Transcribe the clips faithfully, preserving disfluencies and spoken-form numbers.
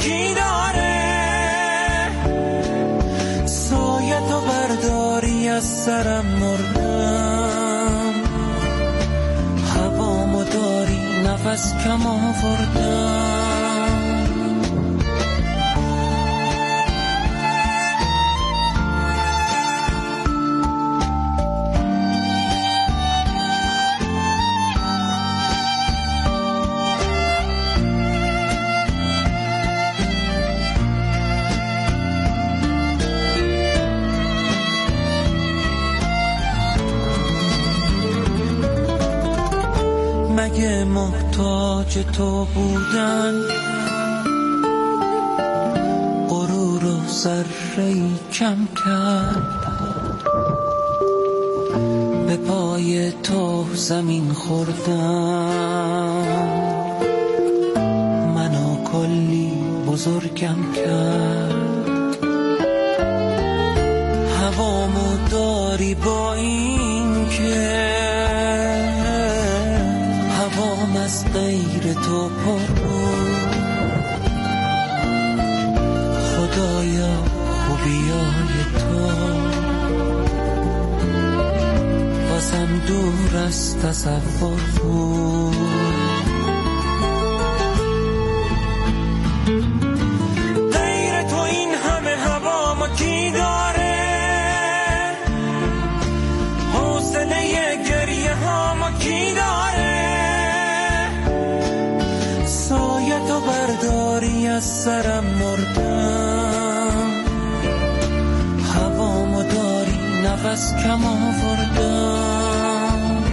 کی داره؟ سایه تو برداری از سرم مردم، هوامو داری نفس کم آوردم. مگه محتاج تو بودن غرور و ذره‌ای کم کرد؟ به پای تو زمین خوردم، منو کلی بزرگم کرد. هوامو داری با این که از غیر تو پر بود. خدایا خوبیای تو بازم دور از تصور بود. غیر تو این همه هوامو کی داره؟ حوصله گریه هامو کی داره؟ تو برداری از سرم مردم، هوامو داری نفس کم آوردم.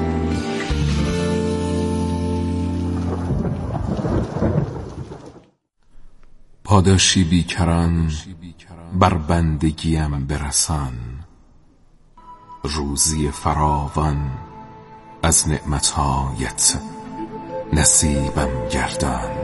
پاداشی بیکران بر بندگیم برسان، روزی فراوان از نعمتهایت نصیبم گردان.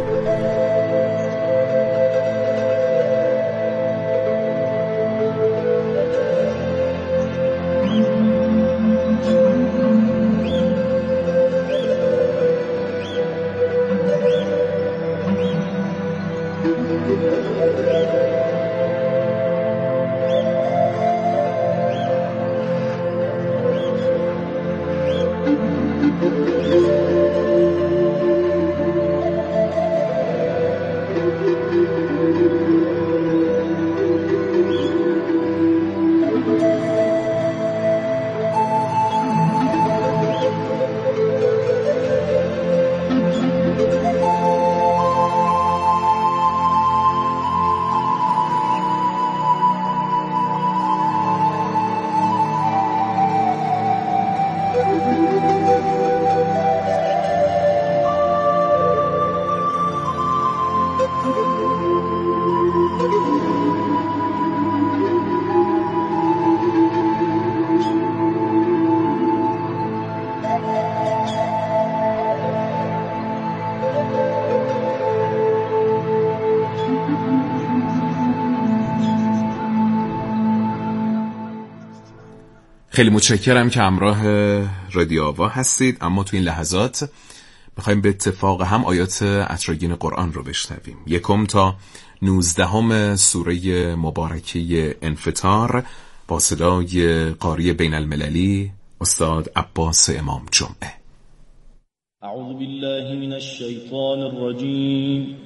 خیلی متشکرم که همراه رادیو آوا هستید. اما تو این لحظات میخوایم به اتفاق هم آیات اتراگین قرآن رو بشنویم. یکم تا نوزدهم سوره مبارکه انفطار با صدای قاری بین المللی استاد عباس امام جمعه. اعوذ بالله من الشیطان الرجیم.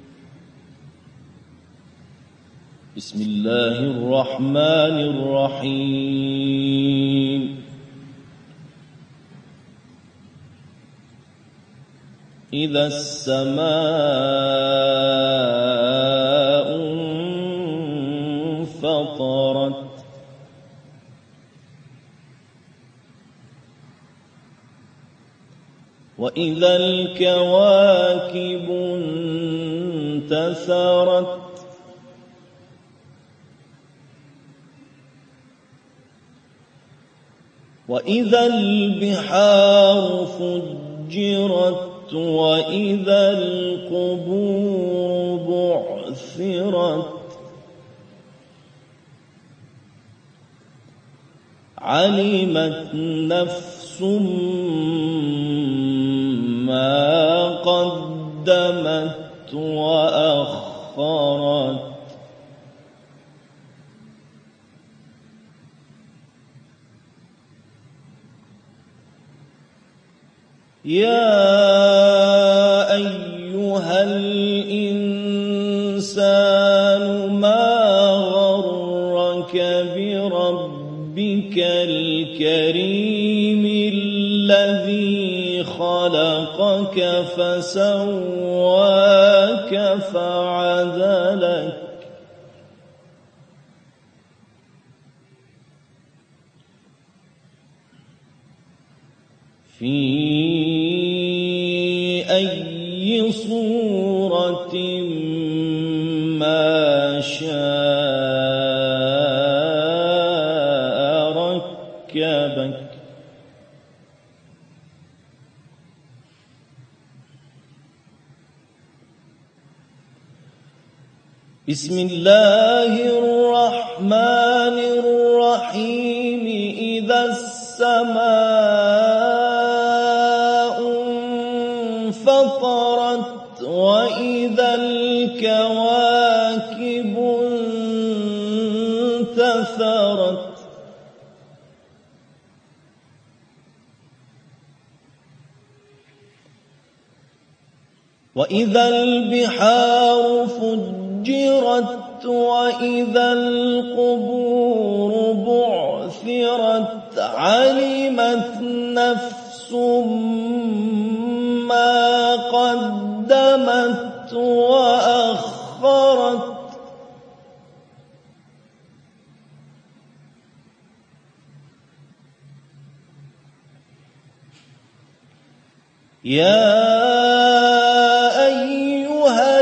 بسم الله الرحمن الرحیم. اذا السماء انفطرت وإذا الكواكب انتثرت وإذا البحار فجرت وإذا القبور بعثرت علمت نفس ما قدمت وأخرت يا أيها الإنسان ما غرك بربك الكريم الذي خلقك فسواك فعدلك في أي صورة ما شاء ركبك بسم الله الرحمن الرحيم إذا السماء انفطرت وإذا الكواكب انتثرت وإذا البحار فجرت وإذا القبور بعثرت علمت نفس ما قدمت وأخرت يا أيها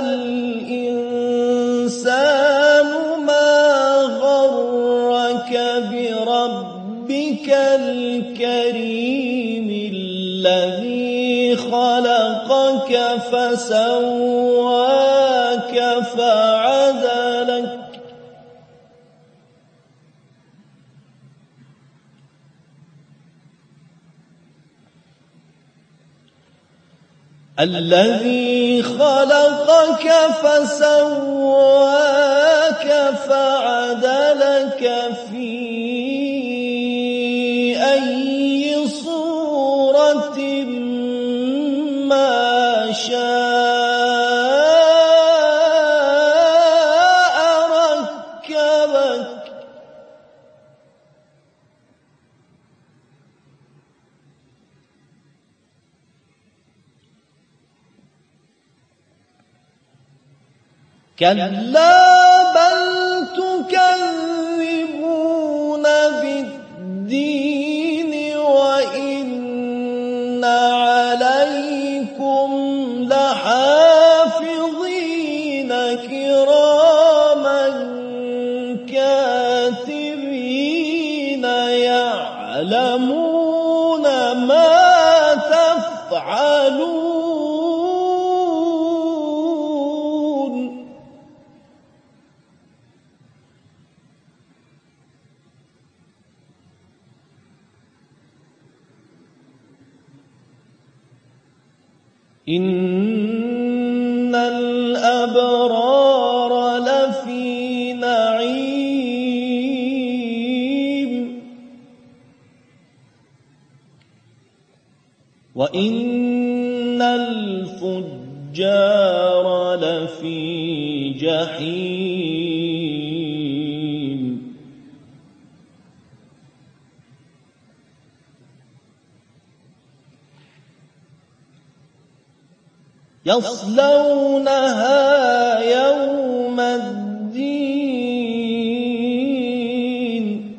الإنسان ما غرك بربك الكريم الذي خلقك فسواك فعدلك الذي خلقك فسواك فعدلك في أي صورة ما شاء ركبك كلا بل تكذبون بالدين وإن عليكم لحافظين كراما كاتبين يعلمون ما تفعلون إن الأبرار لفي نعيم وإن الفجار لفي جحيم يصلونها يوم الدين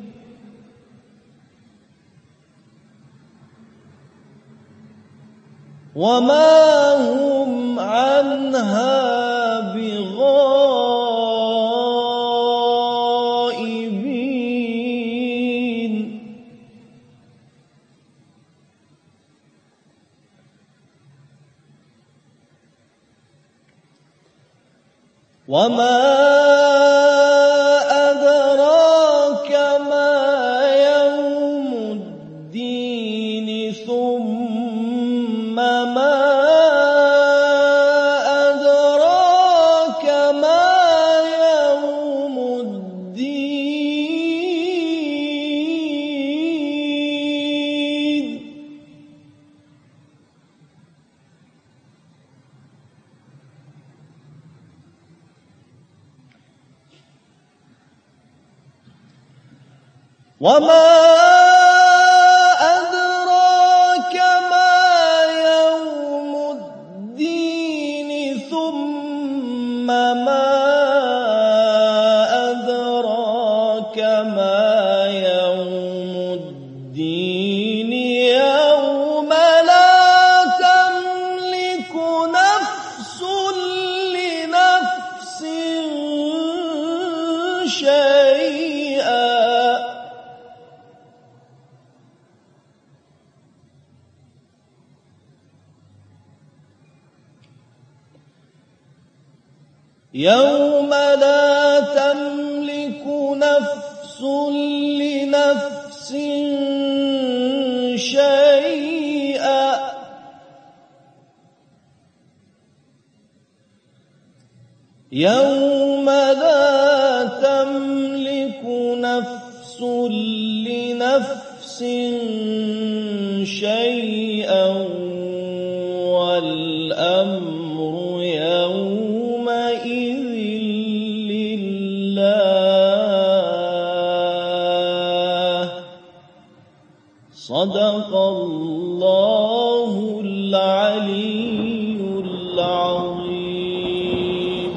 وما هم عنها بغائبين وما أدراك ما يوم الدين ثم ما أدراك وما أدراك ما يوم الدين ثم ما أدراك ما يوم الدين يوم لا تملك نفس لنفس شيئا يوم لا تملك نفس لنفس شيئا يوم لا تملك نفس لنفس شيئا والأمر يومئذ لله صدق الله العلي العظيم.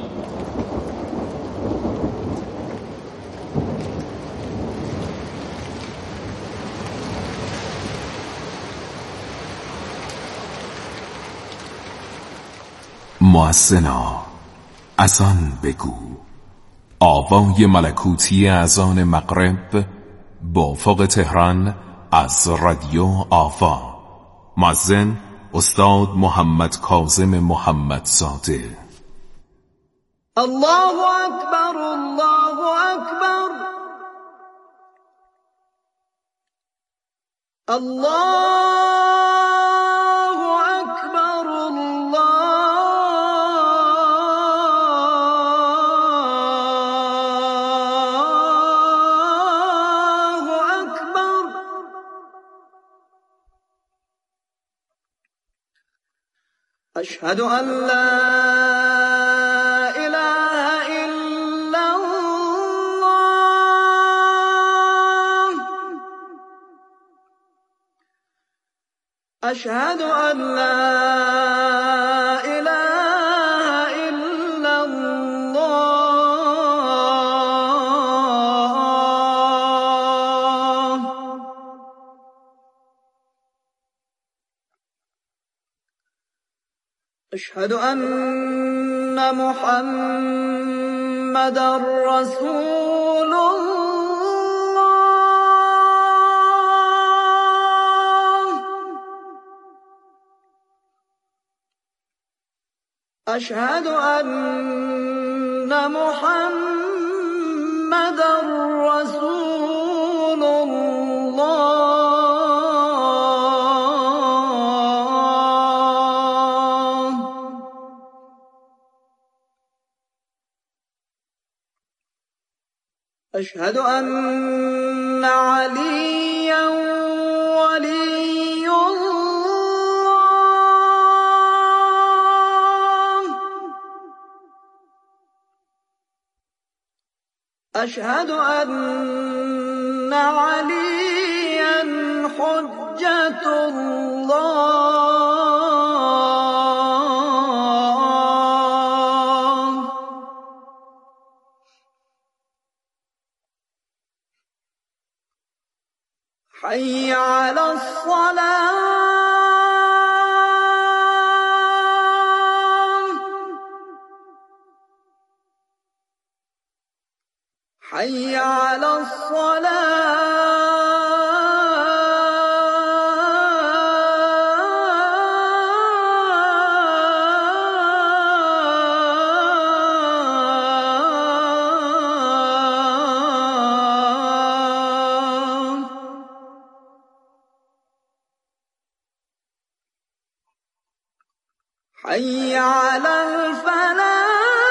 مؤذنا اذان بگو. آوای ملکوتی اذان مغرب با افق تهران از رادیو آوا. مؤذن استاد محمد کاظم محمدزاده. الله اکبر الله اکبر الله اکبر الله اکبر. اشهد ان لا اله الا الله اشهد ان لا اله الا الله. اشهد ان محمدا رسول الله. اشهد ان محمدا رسول الله. أشهد أن عليا ولي الله. أشهد أن عليا حجة الله. حي على الصلاة. حي على الصلاة. حي على الفلاح.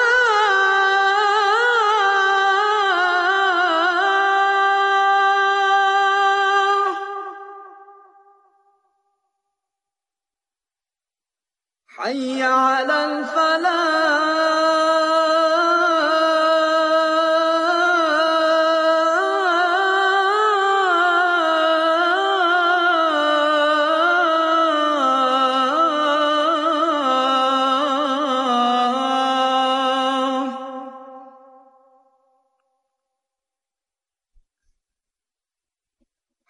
حي على الفلاح.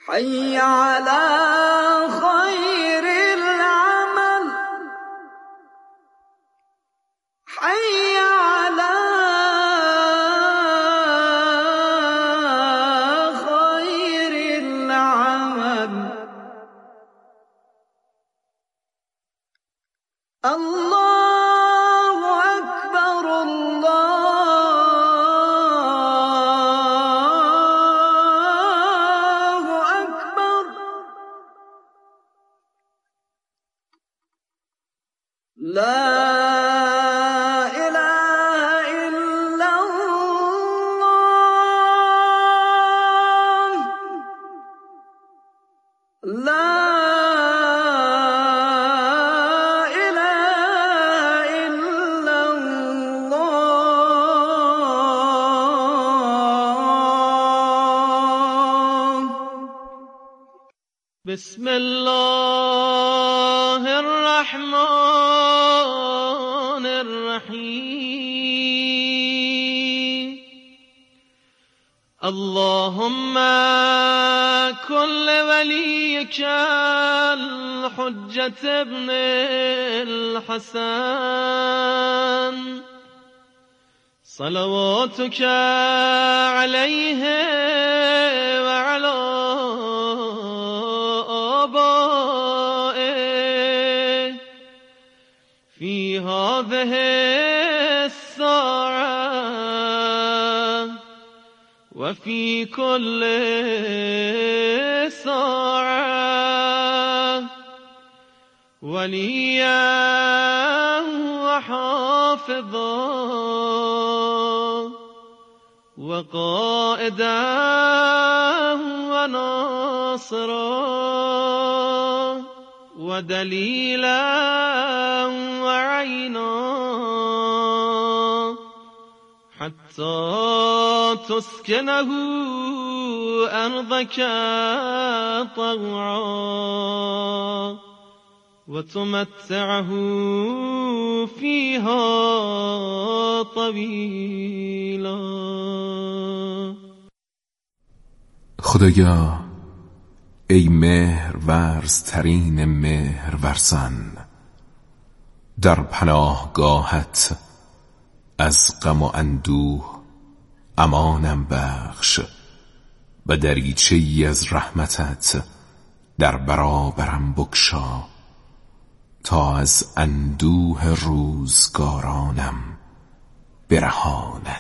حي على خير العمل حي على خير العمل الله أكبر الله أكبر لا إله إلا الله لا بسم الله الرحمن الرحيم اللهم كن لوليك الحجة ابن الحسن صلواتك عليه وعلى آبائه في هذه الساعة وفي كل ساعة وليا وحافظا وقائدا وناصرا ودليلا وعينا حتى تسكنه أرضك طوعا وتمتعه فيها طويلا. خدایا ای مهر ورزترین مهر ورزان، در پناهگاهت از غم و اندوه امانم بخش و دریچه ای از رحمتت در برابرم بگشا تا از اندوه روزگارانم برهاند.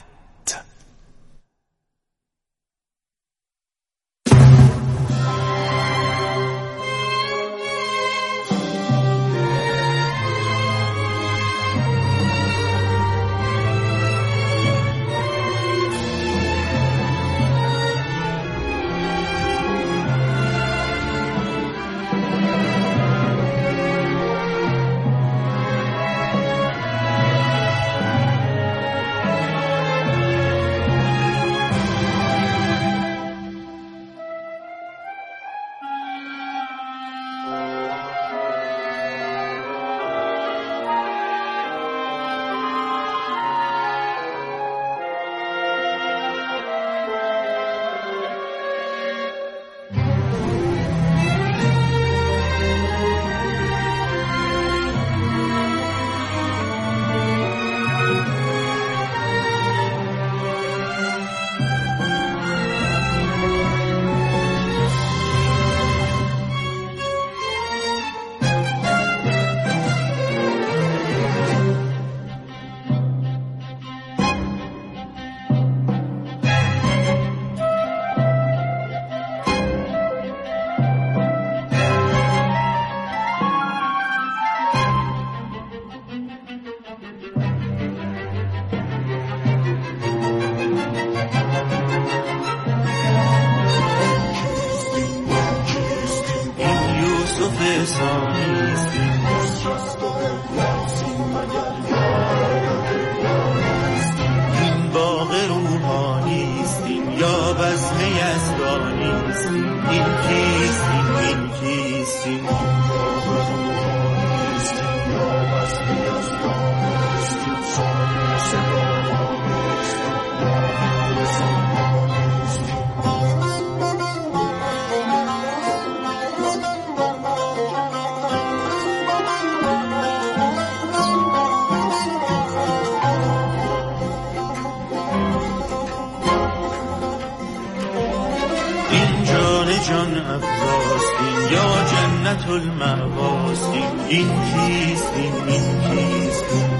افزاستین یا جنت المأواستین. این کیستین این کیستین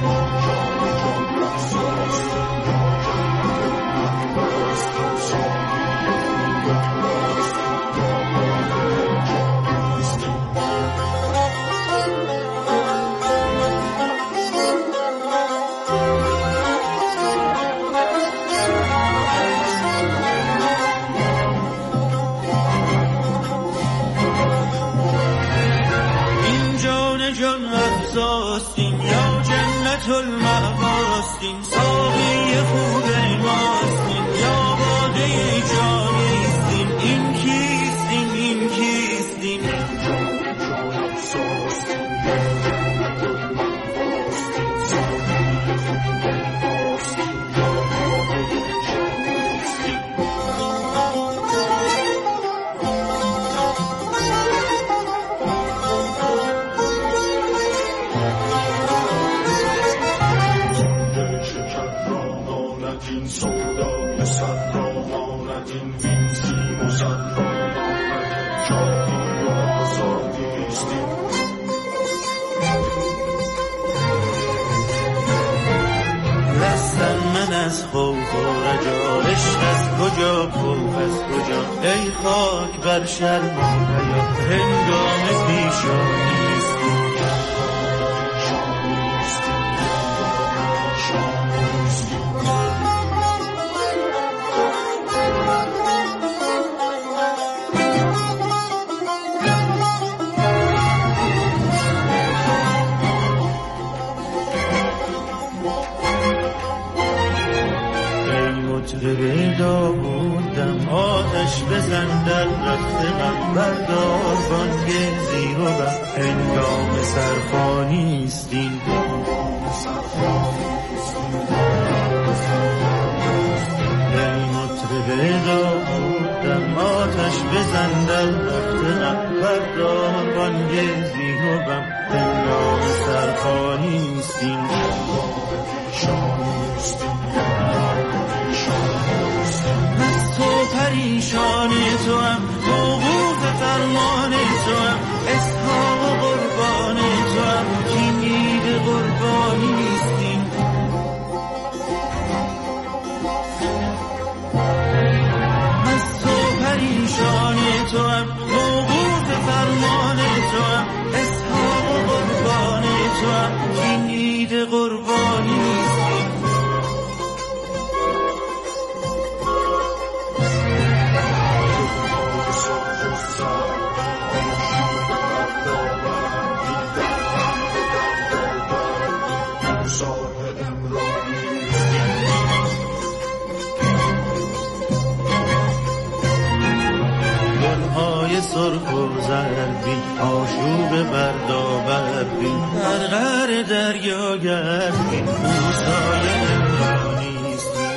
یا جنت المأواستین. ساقی خوب ماستین یا باده جانیستین. این کیستین این کیستین از خوف و رجا. عشق از کجا خوف از کجا. ای خاک بر شرم و حیا هنگام پیشانیستی. به داوودم آتش بزن در رخت من. بردار بانگ زیر و بم هنگام سرخوانیستین. ای مطرب داوودم آتش بزن در رخت من. بردار بانگ زیر و بم هنگام سرخوانیستین. پریشان تو هم حقوق فرمان تو هم اسحاق و قربان تو هم کینید قربانی نیستیم. از تو پریشان تو هم حقوق فرمان تو هم اسحاق و قربان تو هم کینید قربانی نیستیم. سرخ و زربین آشوب بردابربین در غر دریا گردین. موسای امرانیستی.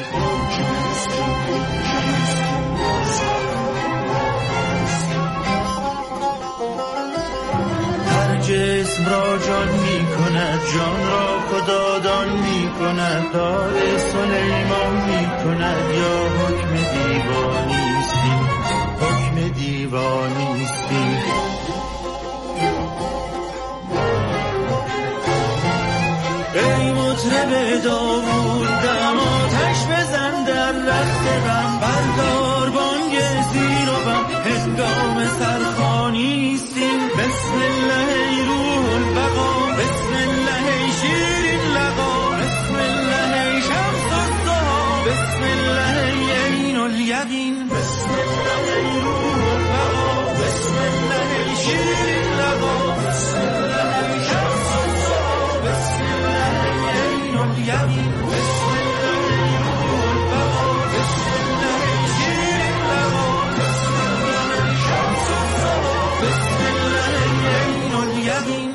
هر جسم را جان می کند جان را خدادان می کند. دار سلیمان می کند یا حکم دیوانیستی. حکم دیوانیستی. ای مطرب داوود دم آتش بزن در رخت غم. بردار بانگ زیر و بم هنگام سرخوانیستیم. بسم الله ای روح البقا. بسم الله ای شیرین لقا. بسم الله ای شمس الضحی. بسم الله ای عین الیقین. بسم الله ای روح البقا. بسم الله ای شیرین لقا. بسم الله ای شمس الضحی. بسم الله ای عین الیقین. بسم الله ای روح البقا. بسم الله ای شیرین لقا. بسم الله ای شمس الضحی. بسم الله ای عین الیقین.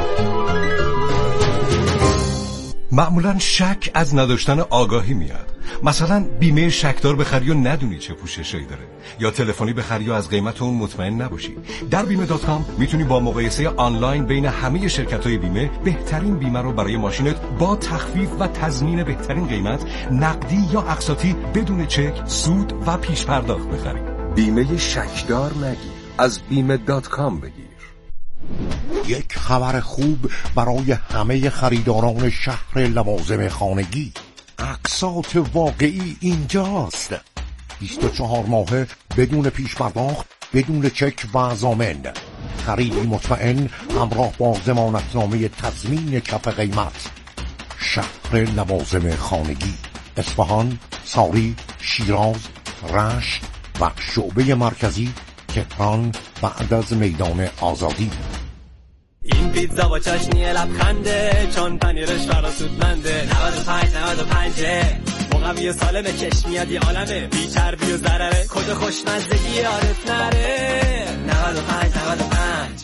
معمولاً شک از نداشتن آگاهی میاد، مثلا بیمه شکدار بخری و ندونی چه پوششایی داره، یا تلفنی بخری و از قیمت اون مطمئن نباشی. در بیمه دات کام میتونی با مقایسه آنلاین بین همه شرکت‌های بیمه بهترین بیمه رو برای ماشینت با تخفیف و تضمین بهترین قیمت، نقدی یا اقساطی، بدون چک، سود و پیش پرداخت بخری. بیمه شکدار نگیر، از بیمه دات کام بگیر. یک خبر خوب برای همه خریداران شهر لوازم خانگی. اقساط واقعی اینجاست. بیست و چهار ماهه بدون پیش پرداخت، بدون چک و ضامن. خریدی مطمئن همراه با ضمانتنامه تضمین کف قیمت. شهر لوازم خانگی، اصفهان، ساری، شیراز، رشت و شعبه مرکزی تهران بعد از میدان آزادی. این پیتزا با چاشنی لبخنده، چون پنیرش فراسودمنده. نود و پنج نود و پنج مقوی سالمه، کش میاد یه عالمه، بی چربی و ضرره، کد خوشمزگی یادت نره. نود و پنج نود و پنج.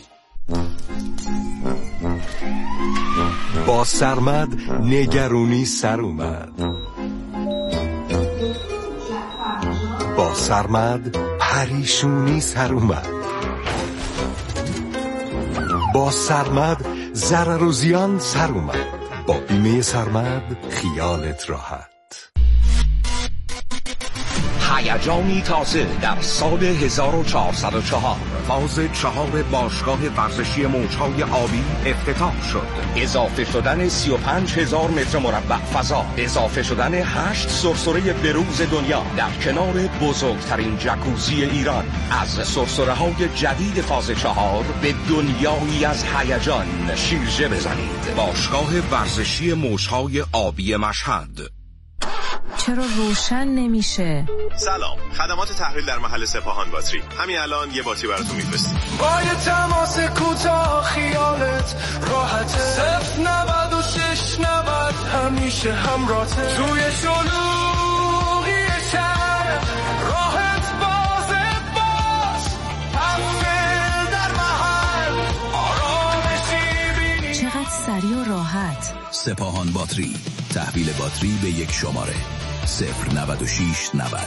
با سرمد نگرونی سر اومد. با سرمد پریشونی سر اومد. با سرمد ضرر و زیان سر اومد. با بیمه سرمد خیالت راحت. هیجانی تازه در سال هزار و چهارصد و چهار فاز چهار باشگاه ورزشی موجهای آبی افتتاح شد. اضافه شدن سی و پنج هزار متر مربع فضا، اضافه شدن هشت سرسره بروز دنیا در کنار بزرگترین جکوزی ایران. از سرسره های جدید فاز چهار به دنیایی از هیجان شیرجه بزنید. باشگاه ورزشی موجهای آبی مشهد. چرا روشن نمیشه؟ سلام، خدمات تحویل در محل سپاهان باتری. همین الان یه باتری براتون میفرستیم. با یه تماس کوتاه خیالت راحته. صفر نود و شش نود همیشه همراهته. توی شلوغی شهر راحت بازه باش. تحویل در محل آرامشی بینی. چقدر سریع و راحت. سپاهان باتری، تحویل باتری به یک شماره صفر نود و شش نود.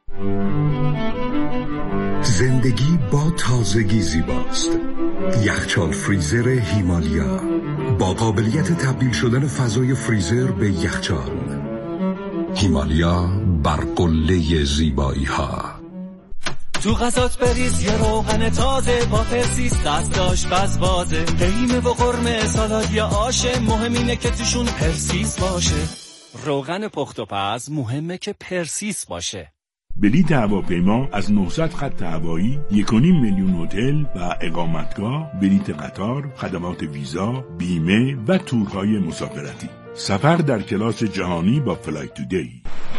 زندگی با تازگی زیباست. یخچال فریزر هیمالیا با قابلیت تبدیل شدن فضای فریزر به یخچال. هیمالیا بر قله زیبایی ها. تو غذات بریز یه روغن تازه با پرسیس، دست آشپز بازه. قیمه و قرمه سالاد یا آشه، مهم اینه که توشون پرسیس باشه. روغن پخت و پز مهمه که پرسیس باشه. بلیط هواپیما از نهصد خط هوایی، یک و نیم میلیون هتل و اقامتگاه، بلیط قطار، خدمات ویزا، بیمه و تورهای مسافرتی. سفر در کلاس جهانی با فلایت تودی.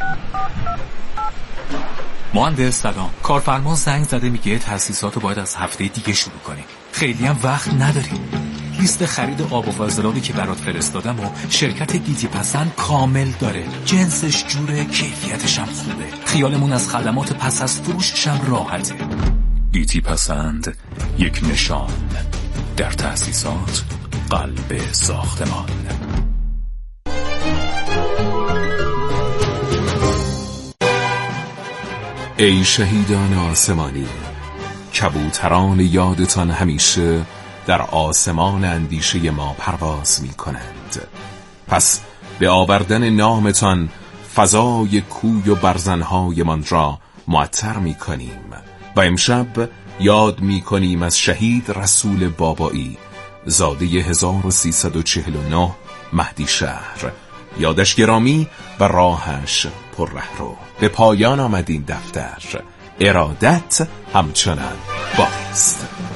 مهندس سلام، کارفرما زنگ زده میگه تاسیساتو باید از هفته دیگه شروع کنیم. خیلی هم وقت نداریم. لیست خرید آب و فاضلابی که برات فرستادم و شرکت گیتی پسند کامل داره. جنسش جوره، کیفیتش هم خوبه. خیالمون از خدمات پس از فروشش هم راحته. گیتی پسند، یک نشان در تاسیسات قلب ساختمان. ای شهیدان آسمانی، کبوتران یادتان همیشه در آسمان اندیشه ما پرواز می کنند. پس به آوردن نامتان فضای کوی و برزنهای من را معطر می کنیم و امشب یاد می کنیم از شهید رسول بابایی، زاده هزار و سیصد و چهل و نه مهدی شهر. یادش گرامی و راهش پر رهرو. به پایان آمد این دفتر. ارادت همچنان بایست.